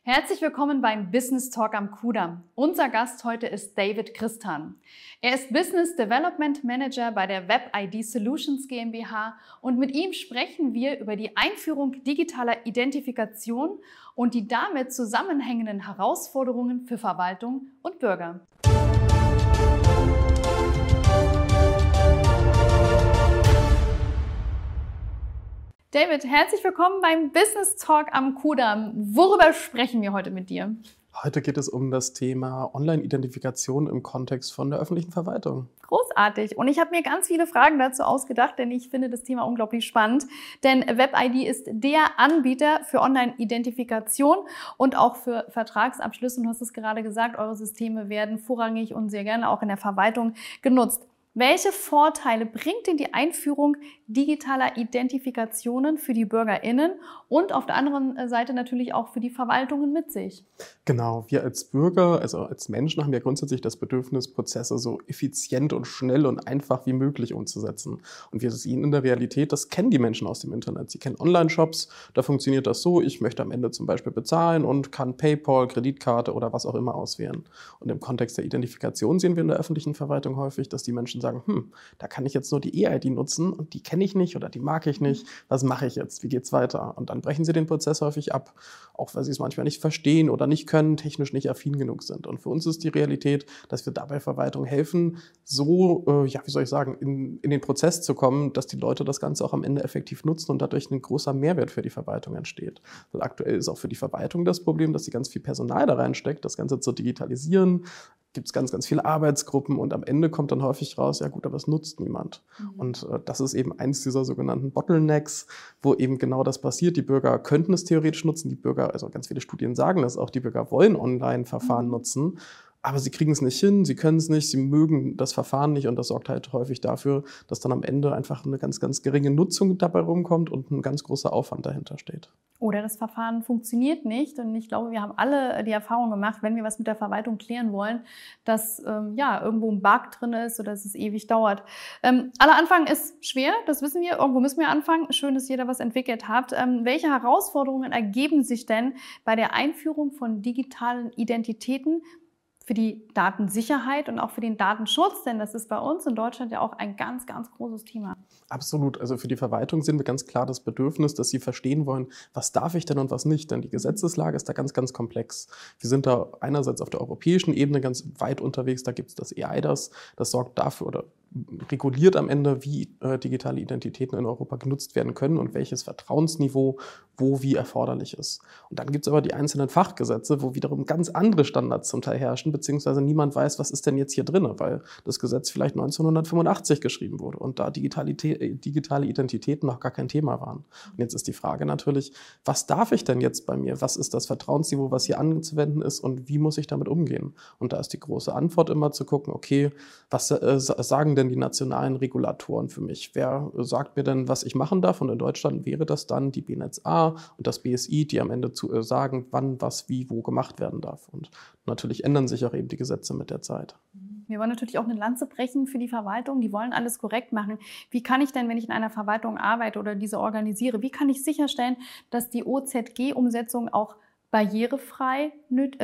Herzlich willkommen beim Business Talk am Kudamm. Unser Gast heute ist David Christan. Er ist Business Development Manager bei der WebID Solutions GmbH und mit ihm sprechen wir über die Einführung digitaler Identifikation und die damit zusammenhängenden Herausforderungen für Verwaltung und Bürger. David, herzlich willkommen beim Business Talk am Kudamm. Worüber sprechen wir heute mit dir? Heute geht es um das Thema Online-Identifikation im Kontext von der öffentlichen Verwaltung. Großartig. Und ich habe mir ganz viele Fragen dazu ausgedacht, denn ich finde das Thema unglaublich spannend. Denn WebID ist der Anbieter für Online-Identifikation und auch für Vertragsabschlüsse. Und du hast es gerade gesagt, eure Systeme werden vorrangig und sehr gerne auch in der Verwaltung genutzt. Welche Vorteile bringt denn die Einführung digitaler Identifikationen für die BürgerInnen und auf der anderen Seite natürlich auch für die Verwaltungen mit sich? Genau, wir als Bürger, also als Menschen, haben ja grundsätzlich das Bedürfnis, Prozesse so effizient und schnell und einfach wie möglich umzusetzen. Und wir sehen in der Realität, das kennen die Menschen aus dem Internet. Sie kennen Online-Shops, da funktioniert das so, ich möchte am Ende zum Beispiel bezahlen und kann PayPal, Kreditkarte oder was auch immer auswählen. Und im Kontext der Identifikation sehen wir in der öffentlichen Verwaltung häufig, dass die Menschen sagen, da kann ich jetzt nur die E-ID nutzen und die kenne ich nicht oder die mag ich nicht. Was mache ich jetzt? Wie geht's weiter? Und dann brechen sie den Prozess häufig ab, auch weil sie es manchmal nicht verstehen oder nicht können, technisch nicht affin genug sind. Und für uns ist die Realität, dass wir dabei Verwaltung helfen, so, in den Prozess zu kommen, dass die Leute das Ganze auch am Ende effektiv nutzen und dadurch ein großer Mehrwert für die Verwaltung entsteht. Weil aktuell ist auch für die Verwaltung das Problem, dass sie ganz viel Personal da reinsteckt, das Ganze zu digitalisieren. Gibt es ganz viele Arbeitsgruppen und am Ende kommt dann häufig raus, ja gut, aber es nutzt niemand. Und das ist eben eins dieser sogenannten Bottlenecks, wo eben genau das passiert. Die Bürger könnten es theoretisch nutzen, die Bürger, also ganz viele Studien sagen das auch, die Bürger wollen Online-Verfahren nutzen, aber sie kriegen es nicht hin, sie können es nicht, sie mögen das Verfahren nicht und das sorgt halt häufig dafür, dass dann am Ende einfach eine ganz geringe Nutzung dabei rumkommt und ein ganz großer Aufwand dahinter steht. Oder das Verfahren funktioniert nicht. Und ich glaube, wir haben alle die Erfahrung gemacht, wenn wir was mit der Verwaltung klären wollen, dass irgendwo ein Bug drin ist oder dass es ewig dauert. Aller Anfang ist schwer, das wissen wir. Irgendwo müssen wir anfangen. Schön, dass jeder was entwickelt hat. Welche Herausforderungen ergeben sich denn bei der Einführung von digitalen Identitäten für die Datensicherheit und auch für den Datenschutz? Denn das ist bei uns in Deutschland ja auch ein ganz großes Thema. Absolut. Also für die Verwaltung sehen wir ganz klar das Bedürfnis, dass sie verstehen wollen, was darf ich denn und was nicht. Denn die Gesetzeslage ist da ganz komplex. Wir sind da einerseits auf der europäischen Ebene ganz weit unterwegs. Da gibt es das eIDAS. Das sorgt dafür oder reguliert am Ende, wie digitale Identitäten in Europa genutzt werden können und welches Vertrauensniveau wo wie erforderlich ist. Und dann gibt es aber die einzelnen Fachgesetze, wo wiederum ganz andere Standards zum Teil herrschen, beziehungsweise niemand weiß, was ist denn jetzt hier drin, weil das Gesetz vielleicht 1985 geschrieben wurde und da digitale Identitäten noch gar kein Thema waren. Und jetzt ist die Frage natürlich, was darf ich denn jetzt bei mir? Was ist das Vertrauensniveau, was hier anzuwenden ist und wie muss ich damit umgehen? Und da ist die große Antwort immer zu gucken, okay, was sagen denn die nationalen Regulatoren für mich? Wer sagt mir denn, was ich machen darf? Und in Deutschland wäre das dann die BNetzA und das BSI, die am Ende sagen, wann, was, wie, wo gemacht werden darf. Und natürlich ändern sich auch eben die Gesetze mit der Zeit. Wir wollen natürlich auch eine Lanze brechen für die Verwaltung. Die wollen alles korrekt machen. Wie kann ich denn, wenn ich in einer Verwaltung arbeite oder diese organisiere, wie kann ich sicherstellen, dass die OZG-Umsetzungen auch barrierefrei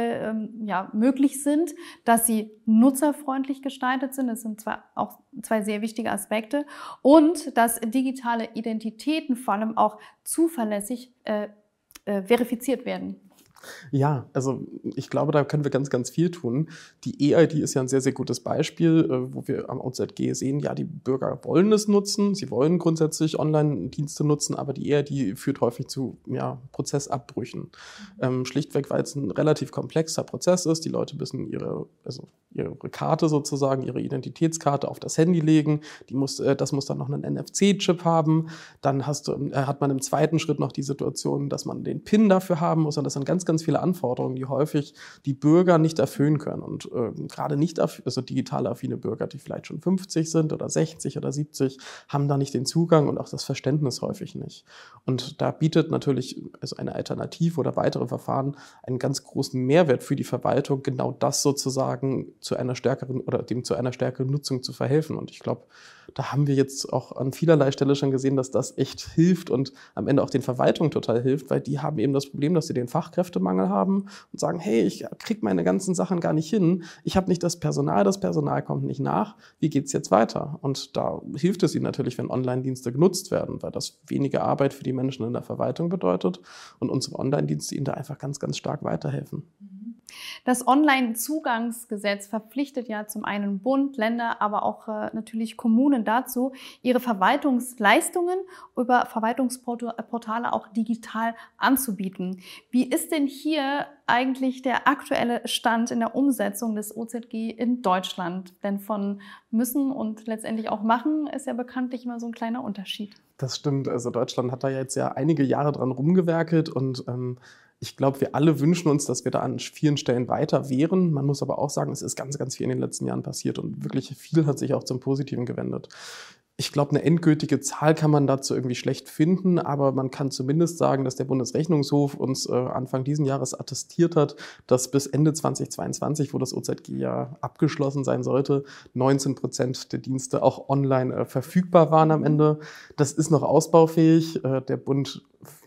möglich sind, dass sie nutzerfreundlich gestaltet sind. Das sind zwar auch zwei sehr wichtige Aspekte. Und dass digitale Identitäten vor allem auch zuverlässig verifiziert werden. Ja, also ich glaube, da können wir ganz viel tun. Die E-ID ist ja ein sehr gutes Beispiel, wo wir am OZG sehen, ja, die Bürger wollen es nutzen, sie wollen grundsätzlich Online-Dienste nutzen, aber die E-ID führt häufig zu Prozessabbrüchen. Schlichtweg, weil es ein relativ komplexer Prozess ist. Die Leute müssen ihre Karte sozusagen, ihre Identitätskarte auf das Handy legen. Das muss dann noch einen NFC-Chip haben. Dann hat man im zweiten Schritt noch die Situation, dass man den PIN dafür haben muss. Und das sind ganz viele Anforderungen, die häufig die Bürger nicht erfüllen können. Und gerade nicht digital affine Bürger, die vielleicht schon 50 sind oder 60 oder 70, haben da nicht den Zugang und auch das Verständnis häufig nicht. Und da bietet natürlich eine Alternative oder weitere Verfahren einen ganz großen Mehrwert für die Verwaltung, genau das sozusagen zu einer stärkeren Nutzung zu verhelfen. Und ich glaube, Da haben wir jetzt auch an vielerlei Stelle schon gesehen, dass das echt hilft und am Ende auch den Verwaltungen total hilft, weil die haben eben das Problem, dass sie den Fachkräftemangel haben und sagen, hey, ich kriege meine ganzen Sachen gar nicht hin, ich habe nicht das Personal kommt nicht nach, wie geht's jetzt weiter? Und da hilft es ihnen natürlich, wenn Online-Dienste genutzt werden, weil das weniger Arbeit für die Menschen in der Verwaltung bedeutet und unsere Online-Dienste ihnen da einfach ganz, ganz stark weiterhelfen. Das Online-Zugangsgesetz verpflichtet ja zum einen Bund, Länder, aber auch natürlich Kommunen dazu, ihre Verwaltungsleistungen über Verwaltungsportale auch digital anzubieten. Wie ist denn hier eigentlich der aktuelle Stand in der Umsetzung des OZG in Deutschland? Denn von müssen und letztendlich auch machen ist ja bekanntlich immer so ein kleiner Unterschied. Das stimmt. Also Deutschland hat da jetzt ja einige Jahre dran rumgewerkelt und ich glaube, wir alle wünschen uns, dass wir da an vielen Stellen weiter wären. Man muss aber auch sagen, es ist ganz, ganz viel in den letzten Jahren passiert und wirklich viel hat sich auch zum Positiven gewendet. Ich glaube, eine endgültige Zahl kann man dazu irgendwie schlecht finden, aber man kann zumindest sagen, dass der Bundesrechnungshof uns Anfang diesen Jahres attestiert hat, dass bis Ende 2022, wo das OZG ja abgeschlossen sein sollte, 19% der Dienste auch online verfügbar waren am Ende. Das ist noch ausbaufähig. Der Bund,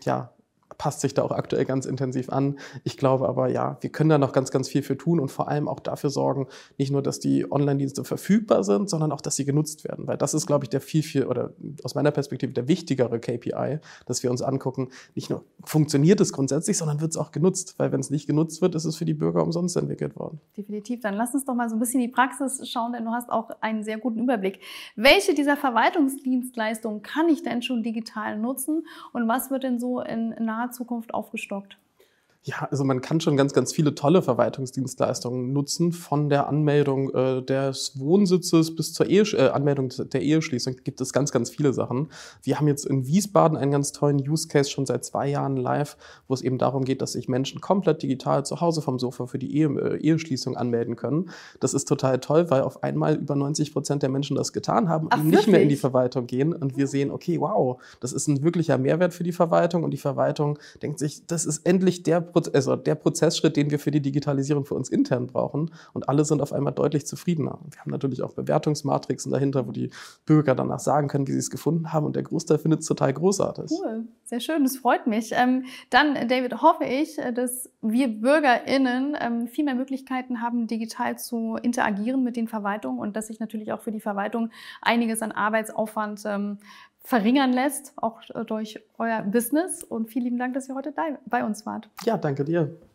passt sich da auch aktuell ganz intensiv an. Ich glaube aber, wir können da noch ganz, ganz viel für tun und vor allem auch dafür sorgen, nicht nur, dass die Online-Dienste verfügbar sind, sondern auch, dass sie genutzt werden. Weil das ist, glaube ich, der oder aus meiner Perspektive der wichtigere KPI, dass wir uns angucken, nicht nur funktioniert es grundsätzlich, sondern wird es auch genutzt. Weil wenn es nicht genutzt wird, ist es für die Bürger umsonst entwickelt worden. Definitiv. Dann lass uns doch mal so ein bisschen in die Praxis schauen, denn du hast auch einen sehr guten Überblick. Welche dieser Verwaltungsdienstleistungen kann ich denn schon digital nutzen und was wird denn so in naher Zukunft aufgestockt? Ja, also man kann schon ganz, ganz viele tolle Verwaltungsdienstleistungen nutzen, von der Anmeldung des Wohnsitzes bis zur Anmeldung der Eheschließung gibt es ganz, ganz viele Sachen. Wir haben jetzt in Wiesbaden einen ganz tollen Use Case schon seit 2 Jahren live, wo es eben darum geht, dass sich Menschen komplett digital zu Hause vom Sofa für die Eheschließung anmelden können. Das ist total toll, weil auf einmal über 90% der Menschen das getan haben und nicht mehr in die Verwaltung gehen. Und wir sehen, okay, wow, das ist ein wirklicher Mehrwert für die Verwaltung und die Verwaltung denkt sich, das ist endlich der Prozessschritt, den wir für die Digitalisierung für uns intern brauchen. Und alle sind auf einmal deutlich zufriedener. Wir haben natürlich auch Bewertungsmatrixen dahinter, wo die Bürger danach sagen können, wie sie es gefunden haben. Und der Großteil findet es total großartig. Cool, sehr schön, das freut mich. Dann, David, hoffe ich, dass wir BürgerInnen viel mehr Möglichkeiten haben, digital zu interagieren mit den Verwaltungen und dass sich natürlich auch für die Verwaltung einiges an Arbeitsaufwand verringern lässt, auch durch euer Business. Und vielen lieben Dank, dass ihr heute bei uns wart. Ja, danke dir.